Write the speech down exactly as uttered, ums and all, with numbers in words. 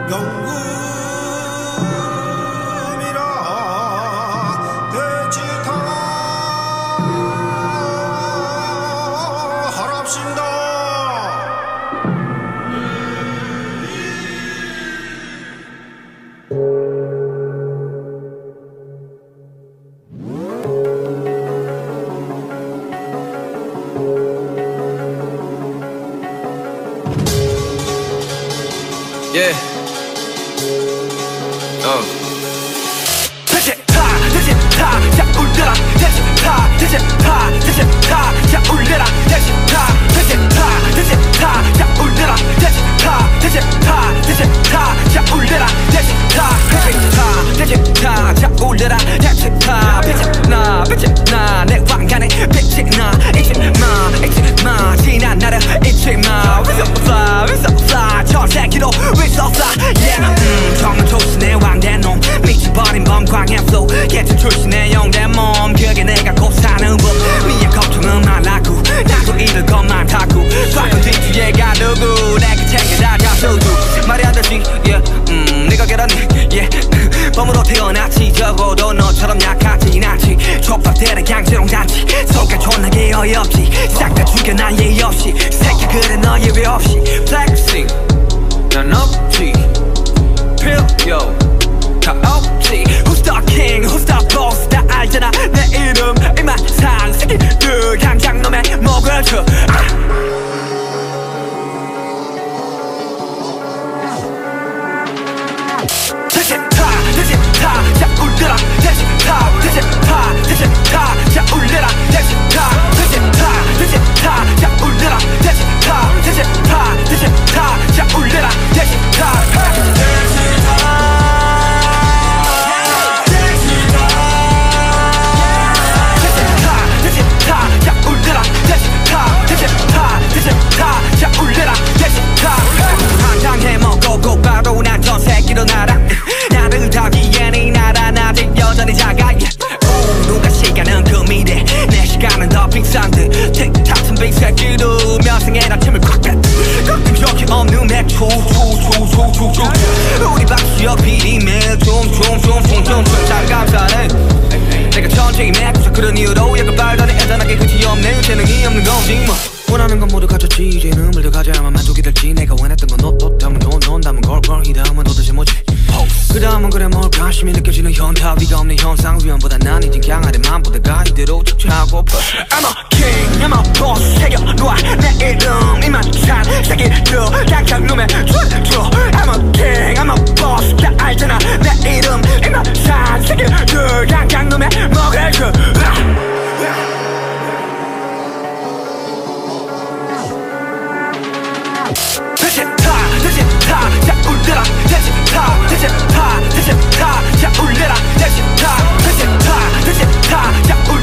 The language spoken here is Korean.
영금이라 대지타 하랍신다. Yeah. 어. 대체타 대체타 자 울려라 대체타 대체타 대체타 자 울려라 대체타 대체타 대체타 자 울려라 대체타 대체타 대체타 자 울려라 대체타 대체타 대체타 자 울려라 대체타 빛나 빛나 내 왕관에 빛나 잊지마 잊지마 지난 나를 잊지마 We so fly we so fly 저 새끼도 we so fly yeah 음 정말 조신의 왕된 놈 미쳐버린 범광의 flow 예전 출신의 영된 몸 그게 내가 곧 사는 법 미의 걱정은 말라고 나도 잃을 것만 타고 과거 뒤뒤에가 누구 내가 챙겨다 잡수두 말이 안 되지 yeah 음 네가 결혼해 yeah 범으로 태어났지 적어도 너처럼 약하진 않지 족밥들은 강제롱 잔치 속가 존나게 어이없지 싹 다 죽여 난 예의 없이 새끼 그래 너 예외 없이 flexing 난 없지 필요 다 없지 Who's the king who's the boss 다 알잖아 내 이름 이만 산 새끼들 양양 놈의 목을 쳐 대체타 대체타 자 울려라 대체타 대체타 대체타 자 울려라 대체타 대체타 대체타 자 울려라 대체타 대체타 대체타 자 울려라 대체타 일어나라 나를 타기엔 이 나라 아직 여전히 작아 오, 누가 시간은 그 미래 내 시간은 더 비싼 듯 틱탁슨 빅새끼도 면생의 아침을 꽉 뺐 가끔 적이 없는 맥주 조조조조조조 우리 박수역 비리면 좀좀좀좀좀좀 잘 감사해 내가 천천히 맥주 그런 이유로 약간 발달해 애잔하게 끝이 없는 재능이 없는 거지 뭐 원하는 건 모두 가졌지 이제는 물도 가져야만 만족이 될지 내가 원했던 건 너 너 다음은 너넌 다음은 걸걸 이 다음은 도대체 뭐지 그 다음은 그래 뭘까 심히 느껴지는 현타 위가 없는 현상 위험보다 난 이젠 강하대 맘보다가 이대로 착취하고파 I'm a king I'm a boss 새겨놓아 내 이름 이만찬 새끼들 강강 놈의 줄줄 I'm a king I'm a boss 다 알잖아 내 이름 이만찬 새끼들 강강 놈의 먹을 줄 대체타 대체타 자 울려라 대체타 대체타 대체타 자 울려라 대체타 대체타 대체타 자 울려라